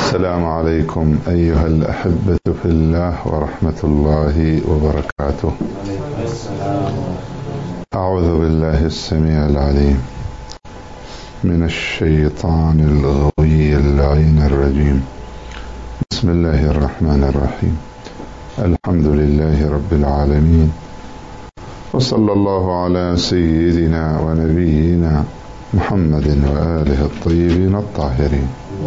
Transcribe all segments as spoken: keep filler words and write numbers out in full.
السلام عليكم أيها الأحبة في الله ورحمة الله وبركاته. أعوذ بالله السميع العليم من الشيطان الغوي اللعين الرجيم. بسم الله الرحمن الرحيم. الحمد لله رب العالمين، وصلى الله على سيدنا ونبينا محمد وآله الطيبين الطاهرين.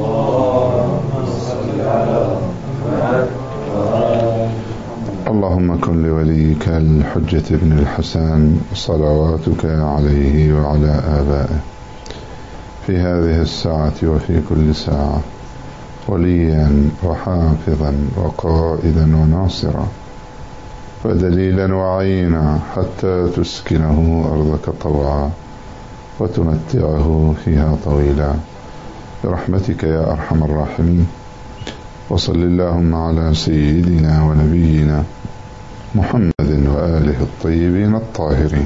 اللهم كن لوليك الحجة بن الحسن صلواتك عليه وعلى آبائه في هذه الساعة وفي كل ساعة وليا وحافظا وقائدا وناصرا ودليلا وعينا حتى تسكنه أرضك طوعا وتمتعه فيها طويلا برحمتك يا أرحم الراحمين. وصل اللهم على سيدنا ونبينا محمد وآله الطيبين الطاهرين.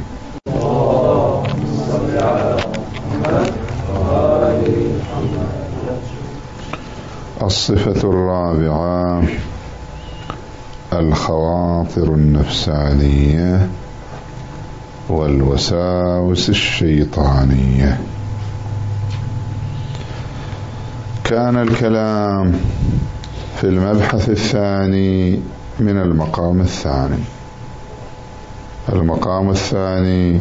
الصفة الرابعة الخواطر النفسانية والوساوس الشيطانية. كان الكلام في المبحث الثاني من المقام الثاني. المقام الثاني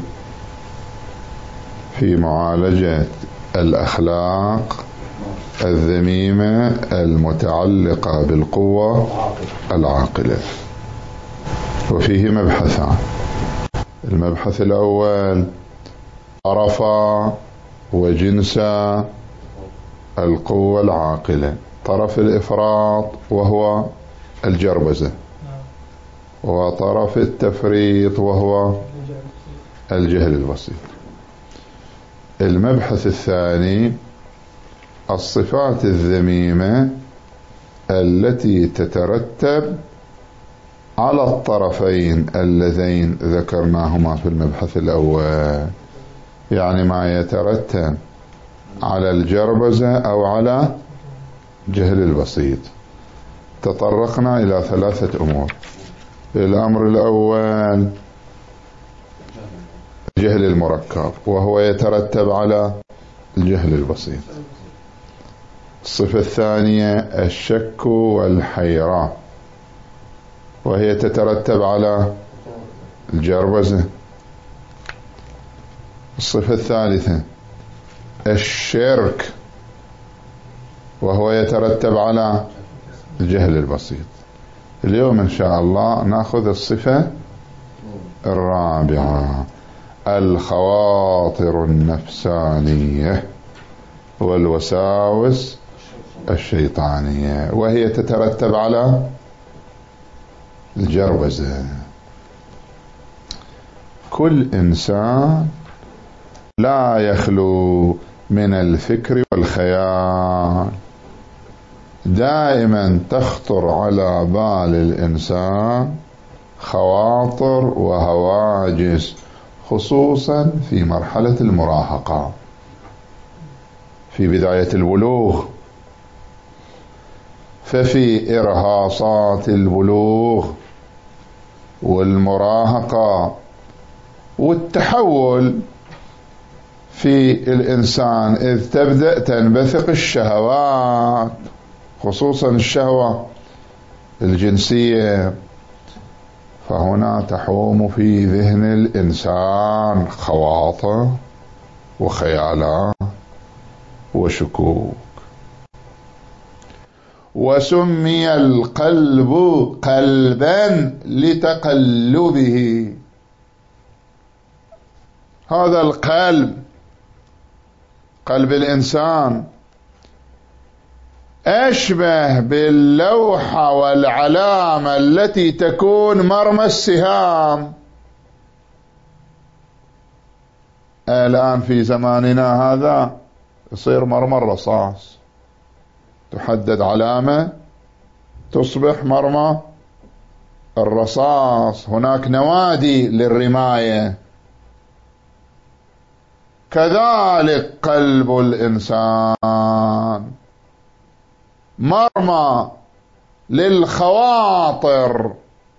في معالجة الأخلاق الذميمة المتعلقة بالقوة العاقلة، وفيه مبحثان. المبحث الأول عرف وجنس القوة العاقلة، طرف الإفراط وهو الجربزة، وطرف التفريط وهو الجهل البسيط. المبحث الثاني الصفات الذميمة التي تترتب على الطرفين اللذين ذكرناهما في المبحث الأول، يعني ما يترتب على الجربزة أو على جهل البسيط. تطرقنا إلى ثلاثة أمور. الأمر الأول الجهل المركب، وهو يترتب على الجهل البسيط. الصفة الثانية الشك والحيرة، وهي تترتب على الجربزة. الصفة الثالثة الشرك، وهو يترتب على الجهل البسيط. اليوم إن شاء الله نأخذ الصفة الرابعة الخواطر النفسانية والوساوس الشيطانية، وهي تترتب على الجربزة. كل إنسان لا يخلو من الفكر والخيال، دائما تخطر على بال الإنسان خواطر وهواجس، خصوصا في مرحلة المراهقة، في بداية البلوغ. ففي إرهاصات البلوغ والمراهقة والتحول في الإنسان، إذ تبدأ تنبثق الشهوات، خصوصا الشهوة الجنسية، فهنا تحوم في ذهن الإنسان خواطر وخيالات وشكوك. وسمي القلب قلبا لتقلبه. هذا القلب، قلب الإنسان، أشبه باللوحة والعلامة التي تكون مرمى السهام. الآن في زماننا هذا يصير مرمى الرصاص، تحدد علامة تصبح مرمى الرصاص. هناك نوادي للرماية. كذلك قلب الإنسان مرمى للخواطر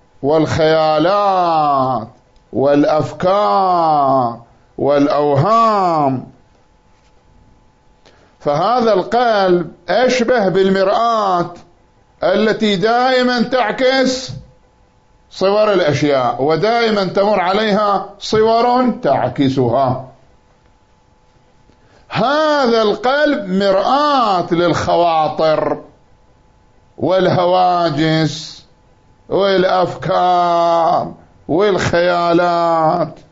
والخيالات والأفكار والأوهام. فهذا القلب أشبه بالمرآة التي دائما تعكس صور الأشياء، ودائما تمر عليها صور تعكسها. هذا القلب مرآة للخواطر والهواجس والأفكار والخيالات.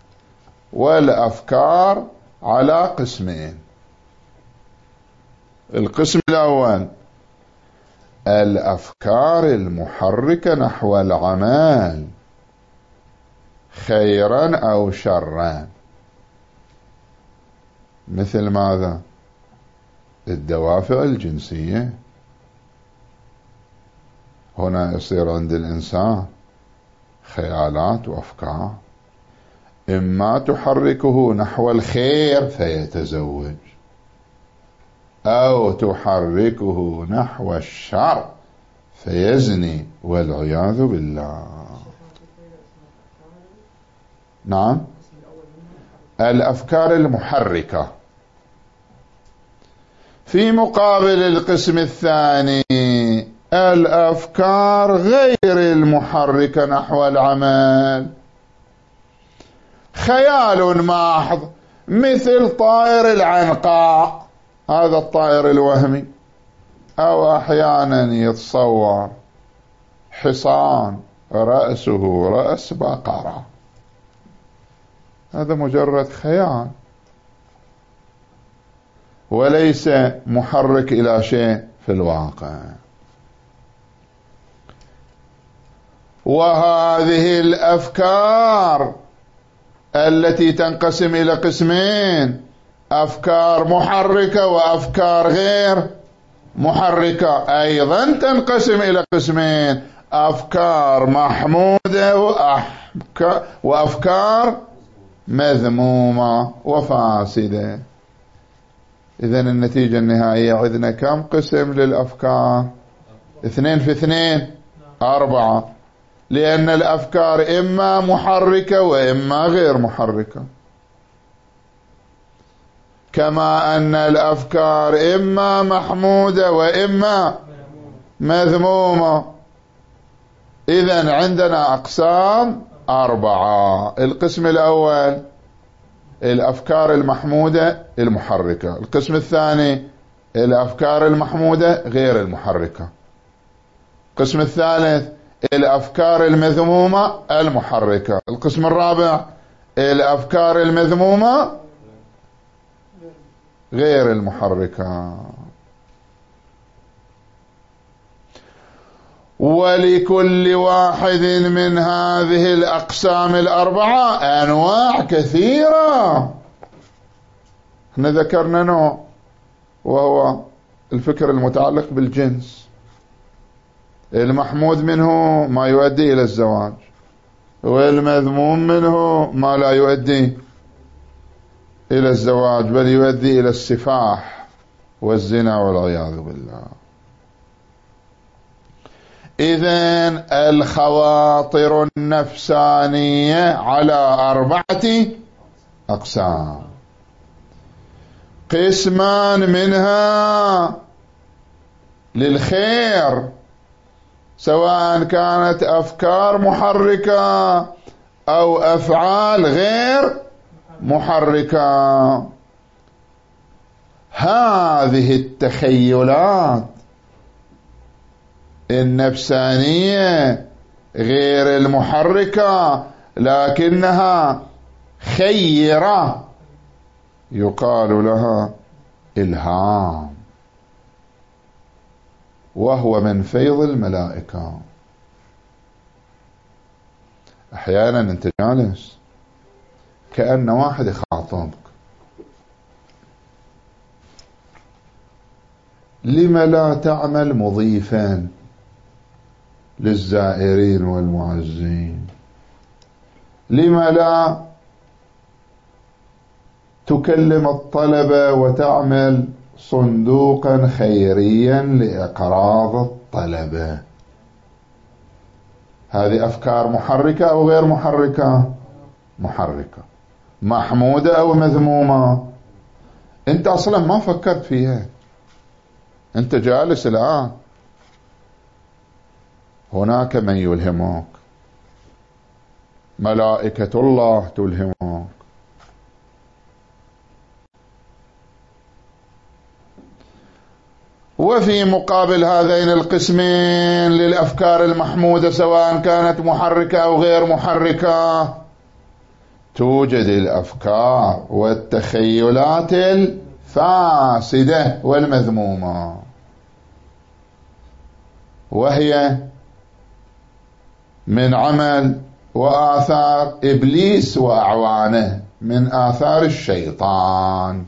والأفكار على قسمين: القسم الأول الأفكار المحركة نحو العمل خيرا أو شرا، مثل ماذا؟ الدوافع الجنسية. هنا يصير عند الإنسان خيالات وأفكار، إما تحركه نحو الخير فيتزوج، أو تحركه نحو الشر فيزني والعياذ بالله. نعم، الأفكار المحركة. في مقابل القسم الثاني الأفكار غير المحركة نحو العمل، خيال محض، مثل طائر العنقاء، هذا الطائر الوهمي، أو أحيانا يتصور حصان رأسه رأس بقرة، هذا مجرد خيال وليس محرك إلى شيء في الواقع. وهذه الأفكار التي تنقسم إلى قسمين: أفكار محركة وأفكار غير محركة، أيضا تنقسم إلى قسمين: أفكار محمودة وأفكار مذمومة وفاسدة. إذن النتيجة النهائية عندنا كم قسم للأفكار؟ اثنين في اثنين أربعة، لأن الأفكار إما محركة وإما غير محركة، كما أن الأفكار إما محمودة وإما مذمومة. إذن عندنا أقسام أربعة: القسم الأول الأفكار المحمودة المحركة، القسم الثاني الأفكار المحمودة غير المحركة، القسم الثالث الأفكار المذمومة المحركة، القسم الرابع الأفكار المذمومة غير المحركة. ولكل واحد من هذه الأقسام الأربعة أنواع كثيرة. احنا ذكرنا نوع وهو الفكر المتعلق بالجنس، المحمود منه ما يؤدي إلى الزواج، والمذموم منه ما لا يؤدي إلى الزواج بل يؤدي إلى السفاح والزنا والعياذ بالله. إذن الخواطر النفسانية على أربعة أقسام: قسمان منها للخير، سواء كانت أفكار محركة أو أفعال غير محركة. هذه التخيلات النفسانية غير المحركة لكنها خيرة يقال لها إلهام، وهو من فيض الملائكة. أحيانا أنت جالس كأن واحد يخاطبك: لم لا تعمل مضيفا للزائرين والمعزين؟ لم لا تكلم الطلبة وتعمل صندوقا خيريا لإقراض الطلبة. هذه أفكار محركة أو غير محركة؟ محركة. محمودة أو مذمومة؟ أنت أصلا ما فكرت فيها، أنت جالس الآن، هناك من يلهمك، ملائكة الله تلهمك. وفي مقابل هذين القسمين للأفكار المحمودة سواء كانت محركة أو غير محركة، توجد الأفكار والتخيلات الفاسدة والمذمومة، وهي من عمل وآثار إبليس وأعوانه، من آثار الشيطان.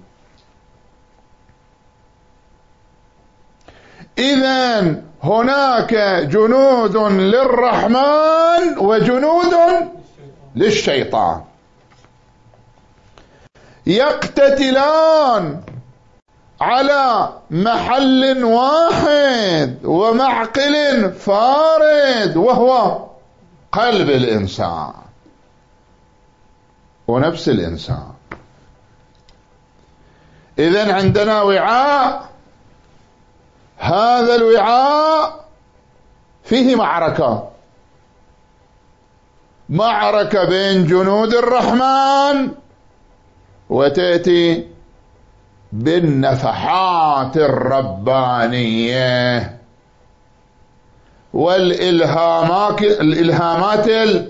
إذن هناك جنود للرحمن وجنود للشيطان يقتتلان على محل واحد ومعقل فارد، وهو قلب الإنسان ونفس الإنسان. إذن عندنا وعاء، هذا الوعاء فيه معركة، معركة بين جنود الرحمن، وتأتي بالنفحات الربانية والإلهامات الإلهامات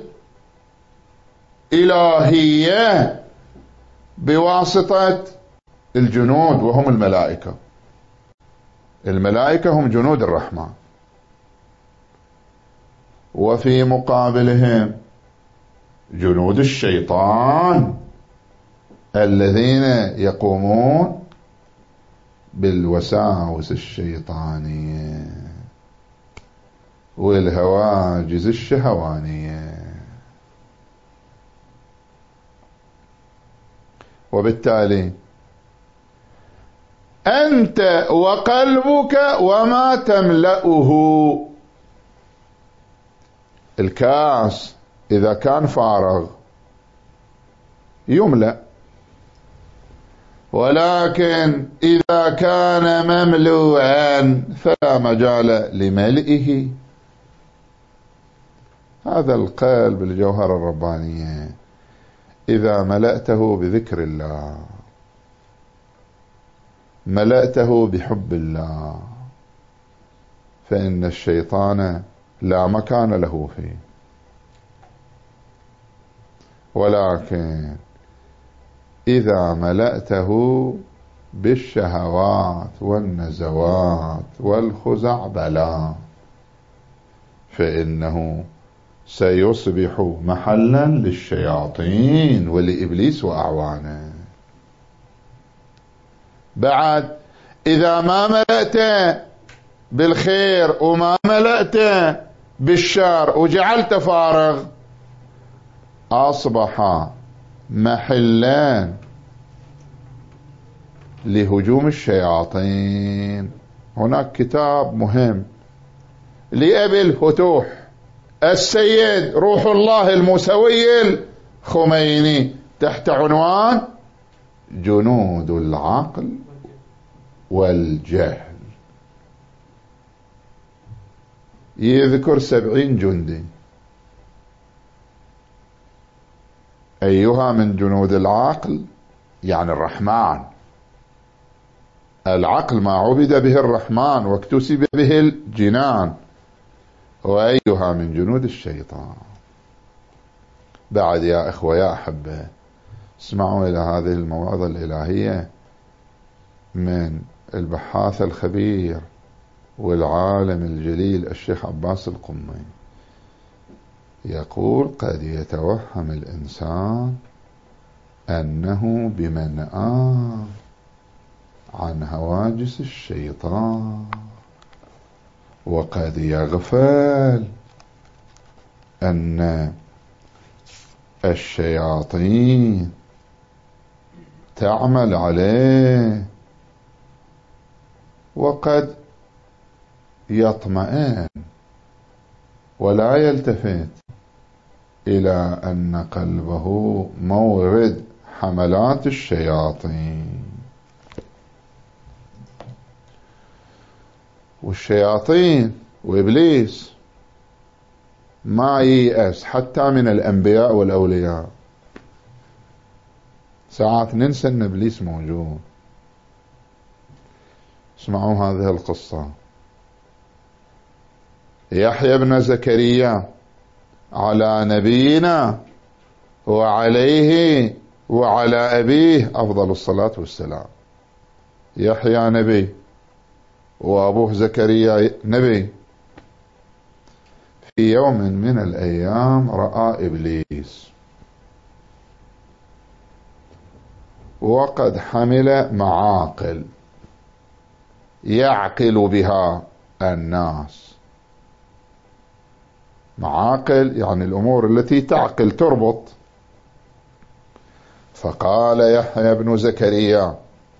الإلهية بواسطة الجنود وهم الملائكة. الملائكة هم جنود الرحمن، وفي مقابلهم جنود الشيطان الذين يقومون بالوساوس الشيطانية والهواجس الشهوانية. وبالتالي أنت وقلبك وما تملأه. الكاس إذا كان فارغ يملأ، ولكن إذا كان مملوءا فلا مجال لملئه. هذا القلب الجوهر الربانية إذا ملأته بذكر الله، ملأته بحب الله، فإن الشيطان لا مكان له فيه. ولكن إذا ملأته بالشهوات والنزوات والخزعبلات فإنه سيصبح محلا للشياطين ولإبليس وأعوانه. بعد إذا ما ملأت بالخير وما ملأت بالشر وجعلت فارغ، أصبح محلان لهجوم الشياطين. هناك كتاب مهم لأبي الفتوح السيد روح الله الموسوي الخميني تحت عنوان جنود العقل والجهل، يذكر سبعين جندي. أيها من جنود العقل؟ يعني الرحمن. العقل ما عبد به الرحمن واكتسب به الجنان. وأيها من جنود الشيطان؟ بعد يا إخوة يا أحبة، اسمعوا إلى هذه الموعظة الإلهية من البحاث الخبير والعالم الجليل الشيخ عباس القمي. يقول: قد يتوهم الإنسان أنه بمنأى عن هواجس الشيطان، وقد يغفل أن الشياطين تعمل عليه وقد يطمئن ولا يلتفت إلى أن قلبه مورد حملات الشياطين. والشياطين وإبليس ما ييأس حتى من الأنبياء والأولياء. ساعات ننسى أن إبليس موجود. اسمعوا هذه القصة. يحيى بن زكريا على نبينا وعليه وعلى أبيه أفضل الصلاة والسلام. يحيى نبي وأبوه زكريا نبي. في يوم من الأيام رأى إبليس وقد حمل معاقل يعقل بها الناس. معاقل يعني الأمور التي تعقل تربط. فقال يحيى بن زكريا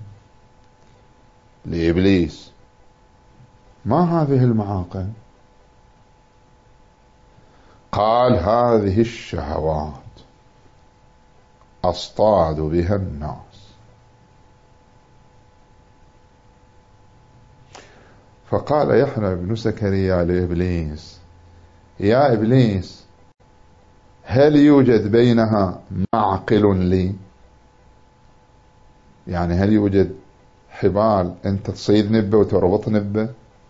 لإبليس: ما هذه المعاقل؟ قال: هذه الشهوات أصطاد بها الناس. فقال يحيى بن زكريا لإبليس: يا إبليس، هل يوجد بينها معقل لي؟ يعني هل يوجد حبال أنت تصيد نبه وتربط نبه؟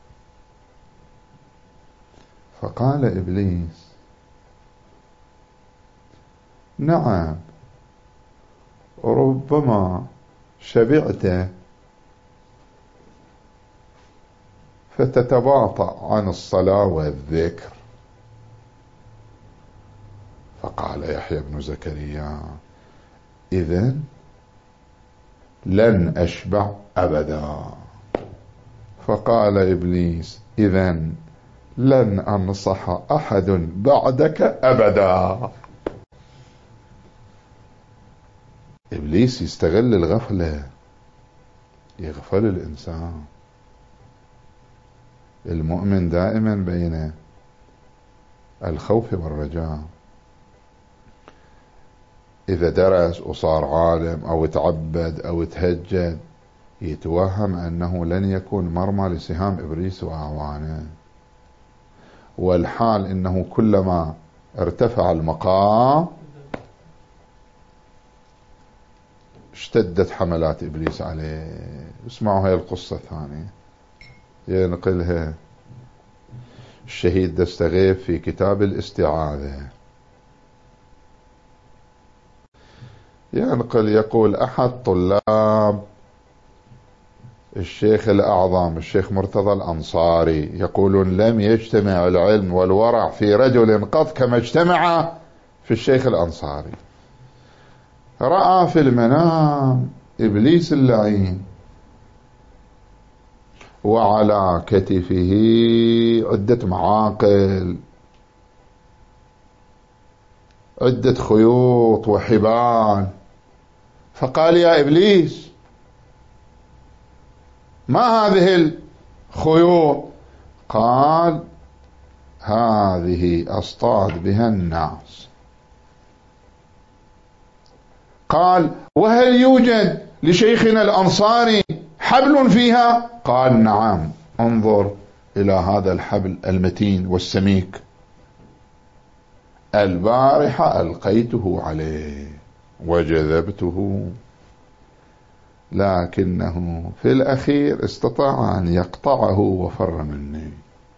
فقال إبليس: نعم، ربما شبعت فتتباطأ عن الصلاة والذكر. فقال يحيى بن زكريا: إذن لن أشبع أبدا. فقال إبليس: إذن لن أنصح أحد بعدك أبدا. إبليس يستغل الغفلة، يغفل الإنسان. المؤمن دائما بين الخوف والرجاء. إذا درس وصار عالم أو تعبد أو تهجد يتوهم أنه لن يكون مرمى لسهام إبليس وأعوانه، والحال إنه كلما ارتفع المقام اشتدت حملات إبليس عليه. اسمعوا هاي القصة الثانية ينقلها الشهيد دستغيث في كتاب الاستعاذة. ينقل يقول: أحد طلاب الشيخ الأعظم الشيخ مرتضى الأنصاري يقولون: لم يجتمع العلم والورع في رجل قط كما اجتمع في الشيخ الأنصاري. رأى في المنام إبليس اللعين وعلى كتفه عدة معاقل، عدة خيوط وحبال. فقال: يا إبليس، ما هذه الخيوط؟ قال: هذه أصطاد بها الناس. قال: وهل يوجد لشيخنا الأنصاري حبل فيها؟ قال: نعم، انظر إلى هذا الحبل المتين والسميك، البارحة ألقيته عليه وجذبته، لكنه في الأخير استطاع أن يقطعه وفر مني.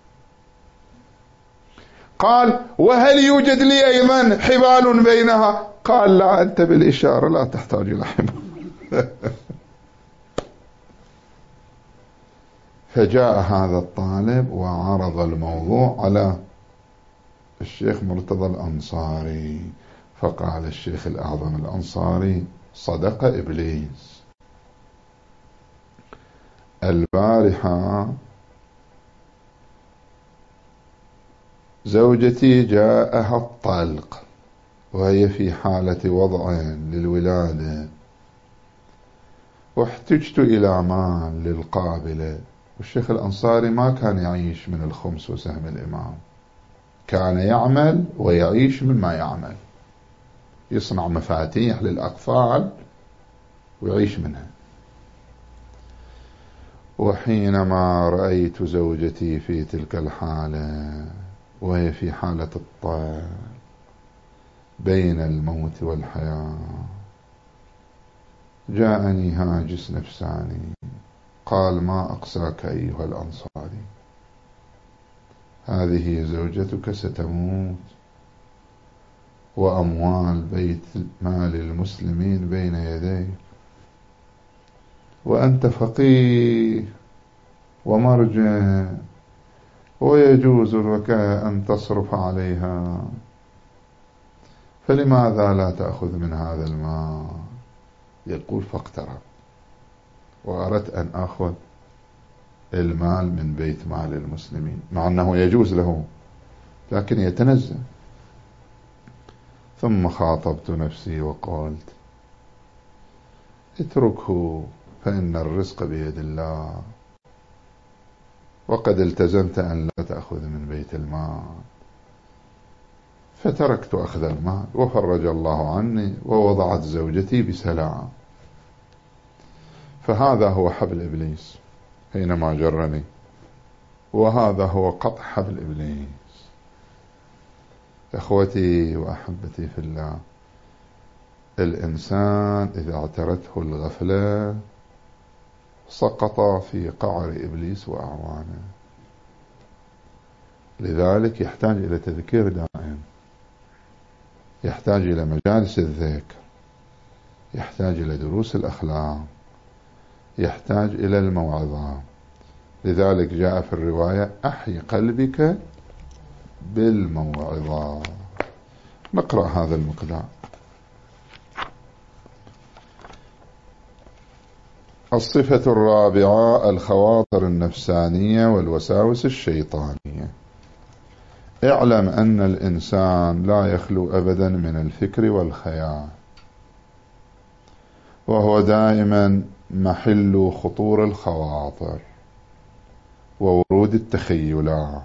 قال: وهل يوجد لي أيضا حبال بينها؟ قال: لا، أنت بالإشارة لا تحتاج إلى حبال. فجاء هذا الطالب وعرض الموضوع على الشيخ مرتضى الأنصاري. فقال الشيخ الأعظم الأنصاري: صدق إبليس، البارحة زوجتي جاءها الطلق وهي في حالة وضع للولادة، واحتجت إلى مال للقابلة والشيخ الأنصاري ما كان يعيش من الخمس وسهم الإمام، كان يعمل ويعيش مما يعمل، يصنع مفاتيح للأقفال ويعيش منها. وحينما رأيت زوجتي في تلك الحالة وهي في حالة الطير بين الموت والحياة، جاءني هاجس نفساني قال: ما أقساك أيها الأنصاري، هذه زوجتك ستموت وأموال بيت مال المسلمين بين يديك، وأنت فقيه ومرجع ويجوز لك أن تصرف عليها، فلماذا لا تأخذ من هذا المال؟ يقول: فاقترب، وأردت أن أخذ المال من بيت مال المسلمين، مع أنه يجوز له، لكن يتنزه. ثم خاطبت نفسي وقلت: اتركه، فإن الرزق بيد الله، وقد التزمت أن لا تأخذ من بيت المال. فتركت أخذ المال وفرج الله عني ووضعت زوجتي بسلام. فهذا هو حبل إبليس حينما جرني، وهذا هو قطع حبل إبليس. إخوتي وأحبتي في الله، الإنسان إذا اعترته الغفلة سقط في قعر إبليس وأعوانه، لذلك يحتاج إلى تذكير دائم، يحتاج إلى مجالس الذكر، يحتاج إلى دروس الأخلاق، يحتاج إلى الموعظة. لذلك جاء في الرواية: أحي قلبك بالموعظة. نقرأ هذا المقدار. الصفة الرابعة: الخواطر النفسانية والوساوس الشيطانية. اعلم أن الإنسان لا يخلو أبدا من الفكر والخيال، وهو دائما محل خطور الخواطر وورود التخيلات،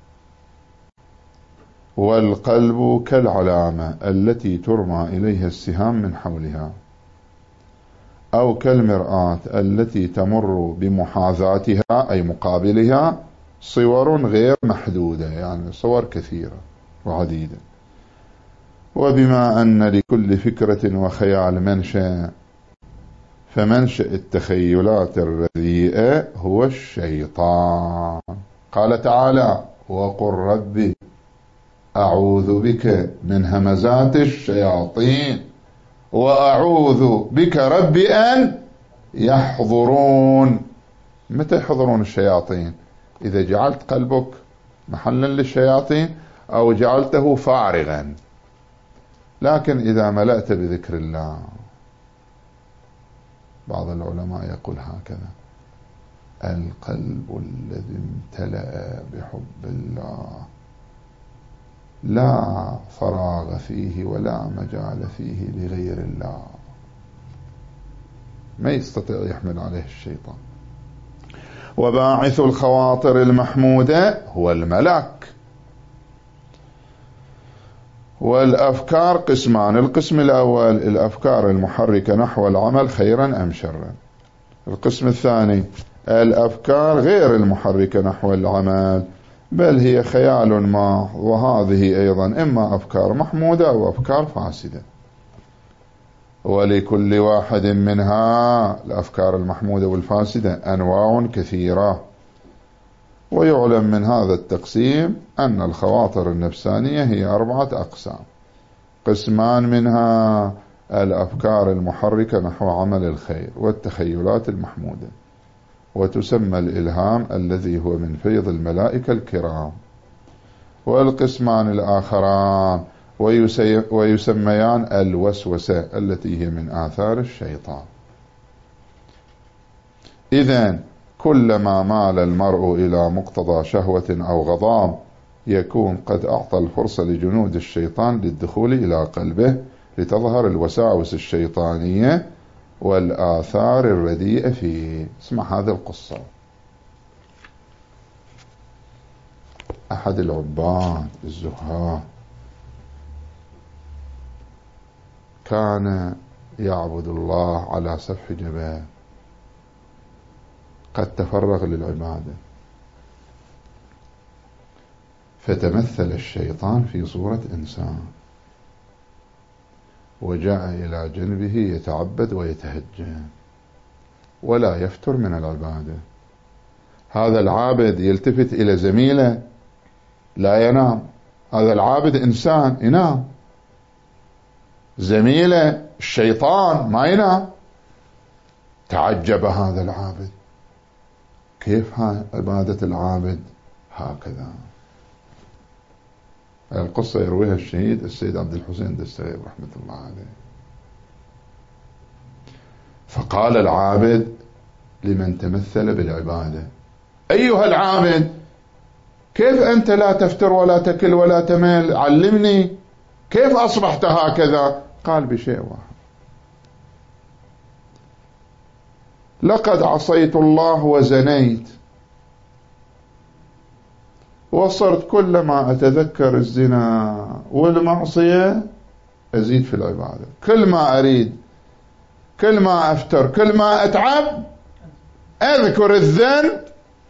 والقلب كالعلامة التي ترمى إليها السهام من حولها، أو كالمرآة التي تمر بمحاذاتها أي مقابلها صور غير محدودة، يعني صور كثيرة وعديدة. وبما أن لكل فكرة وخيال منشأ، فمنشأ التخيلات الرديئة هو الشيطان. قال تعالى: وقل ربي أعوذ بك من همزات الشياطين وأعوذ بك ربي أن يحضرون. متى يحضرون الشياطين؟ إذا جعلت قلبك محلا للشياطين أو جعلته فارغا. لكن إذا ملأت بذكر الله، بعض العلماء يقول هكذا: القلب الذي امتلأ بحب الله لا فراغ فيه ولا مجال فيه لغير الله، ما يستطيع يحمل عليه الشيطان. وباعث الخواطر المحمودة هو الملك. والأفكار قسمان: القسم الأول الأفكار المحركة نحو العمل خيرا أم شرا. القسم الثاني الأفكار غير المحركة نحو العمل، بل هي خيال ما، وهذه أيضا إما أفكار محمودة أو أفكار فاسدة. ولكل واحد منها، الأفكار المحمودة والفاسدة، أنواع كثيرة. ويعلم من هذا التقسيم أن الخواطر النفسانية هي أربعة أقسام: قسمان منها الأفكار المحركة نحو عمل الخير والتخيلات المحمودة، وتسمى الإلهام الذي هو من فيض الملائكة الكرام. والقسمان الآخران ويسميان الوسوسة التي هي من آثار الشيطان. إذن كلما مال المرء إلى مقتضى شهوة أو غضام يكون قد أعطى الفرصة لجنود الشيطان للدخول إلى قلبه، لتظهر الوساوس الشيطانية والآثار الرديئة فيه. اسمع هذه القصة. أحد العباد الزهاد كان يعبد الله على سفح جبل، قد تفرغ للعبادة، فتمثل الشيطان في صورة إنسان وجاء إلى جنبه يتعبد ويتهجد ولا يفتر من العبادة. هذا العابد يلتفت إلى زميله لا ينام، هذا العابد إنسان ينام، زميله الشيطان ما ينام. تعجب هذا العابد، كيف هاي عبادة العابد هكذا؟ القصة يرويها الشهيد السيد عبد الحسين دستوائي رحمة الله عليه. فقال العابد لمن تمثل بالعبادة: أيها العابد، كيف أنت لا تفتر ولا تكل ولا تمل؟ علمني كيف أصبحت هكذا؟ قال: بشيء واحد، لقد عصيت الله وزنيت، وصرت كلما أتذكر الزنا والمعصية أزيد في العبادة، كل ما أريد، كل ما أفتر، كل ما أتعب أذكر الذنب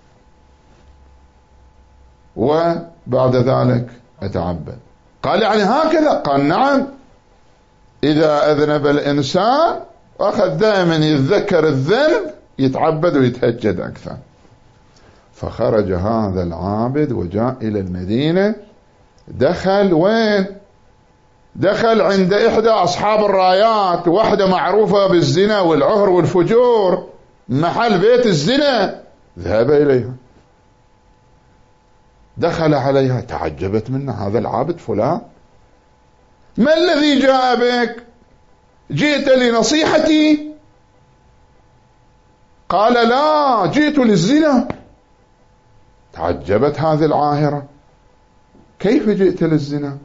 وبعد ذلك أتعبد. قال: يعني هكذا؟ قال: نعم، إذا أذنب الإنسان أخذ دائما يتذكر الذنب يتعبد ويتهجد أكثر. فخرج هذا العابد وجاء إلى المدينة. دخل وين؟ دخل عند إحدى أصحاب الرايات، واحدة معروفة بالزنا والعهر والفجور، محل بيت الزنا، ذهب إليها، دخل عليها، تعجبت منه، هذا العابد فلان، ما الذي جاء بك؟ جئت لنصيحتي؟ قال: لا، جئت للزنا. تعجبت هذه العاهرة، كيف جئت للزنا؟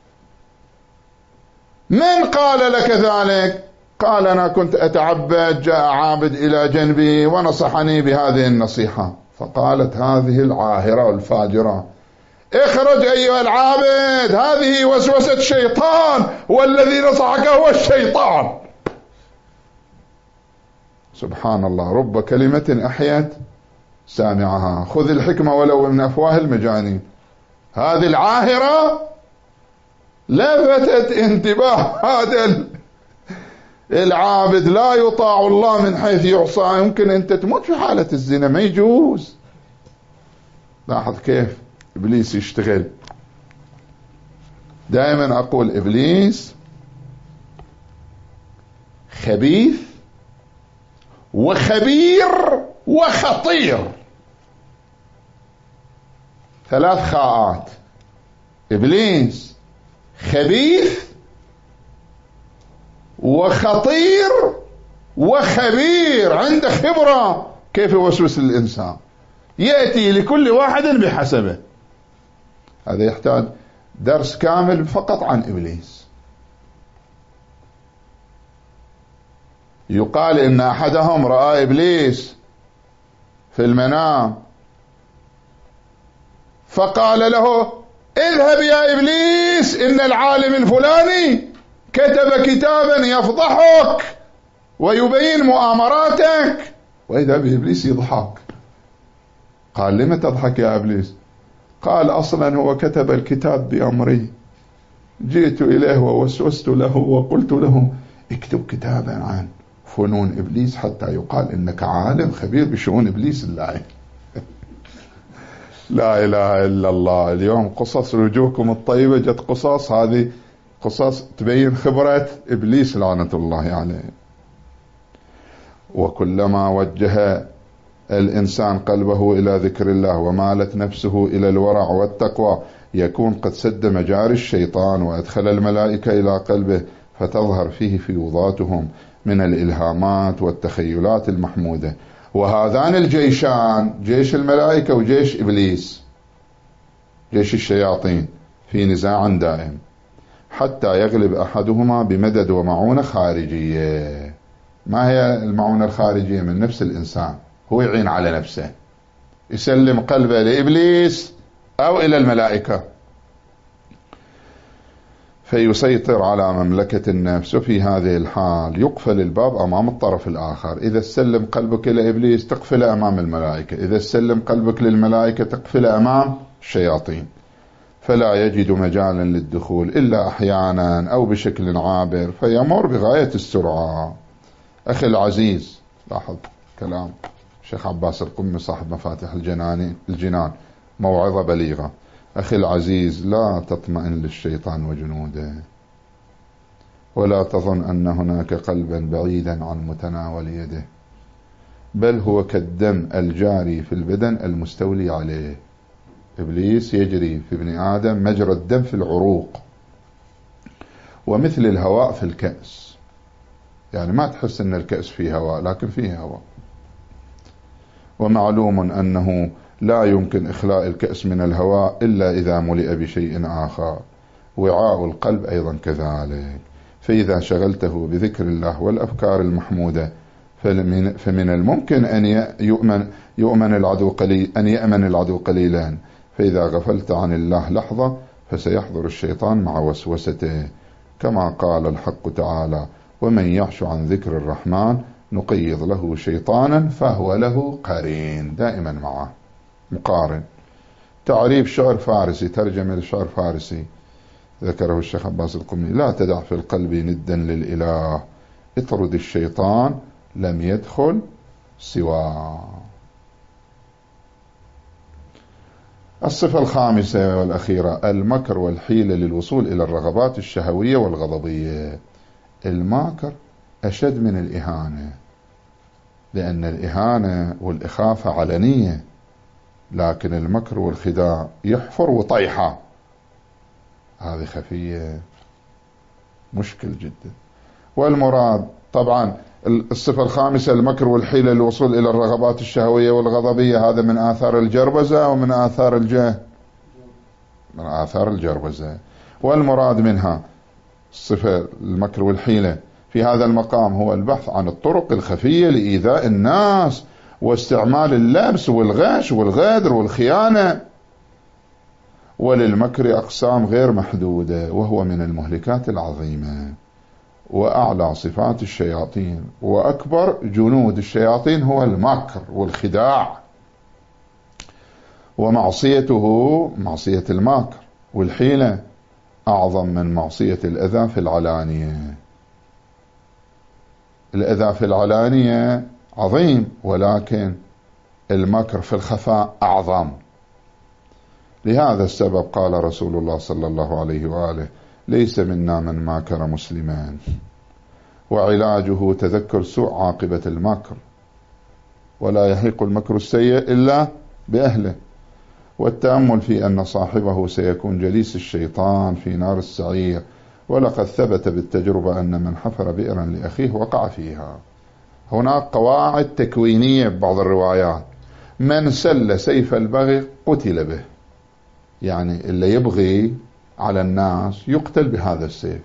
من قال لك ذلك؟ قال: أنا كنت أتعبد، جاء عابد إلى جنبي ونصحني بهذه النصيحة. فقالت هذه العاهرة الفاجرة: اخرج أيها العابد، هذه وسوسة شيطان، والذي نصحك هو الشيطان. سبحان الله، رب كلمة أحيت سامعها، خذ الحكمة ولو من أفواه المجانين. هذه العاهرة لفتت انتباه هذا العابد، لا يطاع الله من حيث يعصى، يمكن أنت تموت في حالة الزنا، ما يجوز. لاحظ كيف إبليس يشتغل. دائما أقول إبليس خبيث وخبير وخطير، ثلاث خاءات. إبليس خبيث وخطير وخبير، عنده خبرة كيف يوسوس الإنسان، يأتي لكل واحد بحسبه. هذا يحتاج درس كامل فقط عن إبليس. يقال إن أحدهم رأى إبليس في المنام فقال له: اذهب يا إبليس، إن العالم الفلاني كتب كتابا يفضحك ويبين مؤامراتك. وإذا بإبليس يضحك. قال: لم تضحك يا إبليس؟ قال: أصلا هو كتب الكتاب بأمري، جئت إليه ووسوست له وقلت له اكتب كتابا عن فنون إبليس حتى يقال إنك عالم خبير بشؤون إبليس الله. لا إله إلا الله. اليوم قصص وجوهكم الطيبة جت قصص، هذه قصص تبين خبرة إبليس لعنة الله عليه. يعني وكلما وجه الإنسان قلبه إلى ذكر الله ومالت نفسه إلى الورع والتقوى يكون قد سد مجاري الشيطان وأدخل الملائكة إلى قلبه، فتظهر فيه فيوضاتهم من الإلهامات والتخيلات المحمودة. وهذان الجيشان، جيش الملائكة وجيش إبليس، جيش الشياطين، في نزاع دائم حتى يغلب أحدهما بمدد ومعونة خارجية. ما هي المعونة الخارجية؟ من نفس الإنسان، هو يعين على نفسه، يسلم قلبه لإبليس أو إلى الملائكة، فيسيطر على مملكة النفس. وفي هذه الحال يقفل الباب أمام الطرف الآخر. إذا سلم قلبك إلى إبليس تقفل أمام الملائكة، إذا سلم قلبك للملائكة تقفل أمام الشياطين، فلا يجد مجالا للدخول إلا أحيانا أو بشكل عابر، فيمر بغاية السرعة. أخي العزيز، لاحظ كلام الشيخ عباس القمي صاحب مفاتيح الجنان الجنان، موعظة بليغة. أخي العزيز، لا تطمئن للشيطان وجنوده، ولا تظن أن هناك قلبا بعيدا عن متناول يده، بل هو كالدم الجاري في البدن المستولي عليه. إبليس يجري في ابن آدم مجرى الدم في العروق، ومثل الهواء في الكأس، يعني ما تحس أن الكأس فيه هواء لكن فيه هواء. ومعلوم أنه لا يمكن إخلاء الكأس من الهواء إلا إذا ملئ بشيء آخر، وعاء القلب أيضا كذلك. فإذا شغلته بذكر الله والأفكار المحمودة فمن الممكن أن يؤمن, يؤمن العدو قليل أن يأمن العدو قليلا، فإذا غفلت عن الله لحظة فسيحضر الشيطان مع وسوسته، كما قال الحق تعالى: ومن يعش عن ذكر الرحمن نقيض له شيطانا فهو له قرين، دائما معه مقارن. تعريف شعر فارسي، ترجمة لشعر فارسي ذكره الشيخ عباس القمي: لا تدع في القلب ندا للإله، اطرد الشيطان لم يدخل سواه. الصفة الخامسة والأخيرة: المكر والحيلة للوصول إلى الرغبات الشهوية والغضبية. الماكر أشد من الإهانة، لأن الإهانة والإخافة علنية، لكن المكر والخداع يحفر وطيحة، هذه خفية، مشكل جدا. والمراد طبعا الصفة الخامسة المكر والحيلة للوصول إلى الرغبات الشهوية والغضبية، هذا من آثار الجربزة ومن آثار الجهل، من آثار الجربزة. والمراد منها الصفة المكر والحيلة في هذا المقام هو البحث عن الطرق الخفية لإيذاء الناس، واستعمال اللبس والغش والغدر والخيانة. وللمكر أقسام غير محدودة، وهو من المهلكات العظيمة، وأعلى صفات الشياطين وأكبر جنود الشياطين هو المكر والخداع، ومعصيته معصية الماكر والحيلة أعظم من معصية الأذى في العلانية. الأذى في العلانية عظيم، ولكن المكر في الخفاء أعظم. لهذا السبب قال رسول الله صلى الله عليه وآله: ليس منا من ماكر مسلما. وعلاجه تذكر سوء عاقبة المكر، ولا يحيق المكر السيء إلا بأهله، والتأمل في أن صاحبه سيكون جليس الشيطان في نار السعير. ولقد ثبت بالتجربة أن من حفر بئرا لأخيه وقع فيها. هناك قواعد تكوينية ببعض الروايات: من سل سيف البغي قتل به، يعني اللي يبغي على الناس يقتل بهذا السيف.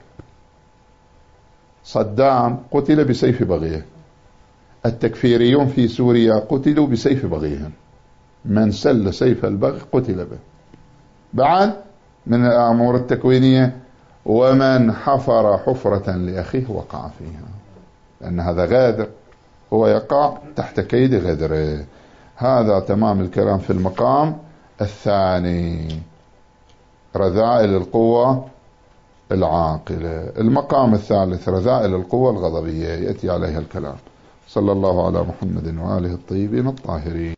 صدام قتل بسيف بغيه، التكفيريون في سوريا قتلوا بسيف بغيهم. من سل سيف البغي قتل به. بعد من الأمور التكوينية: ومن حفر حفرة لأخيه وقع فيها، لأن هذا غادر، هو يقع تحت كيد غدره. هذا تمام الكلام في المقام الثاني، رذائل القوة العاقلة. المقام الثالث رذائل القوة الغضبية، يأتي عليها الكلام. صلى الله على محمد وآله الطيبين الطاهرين.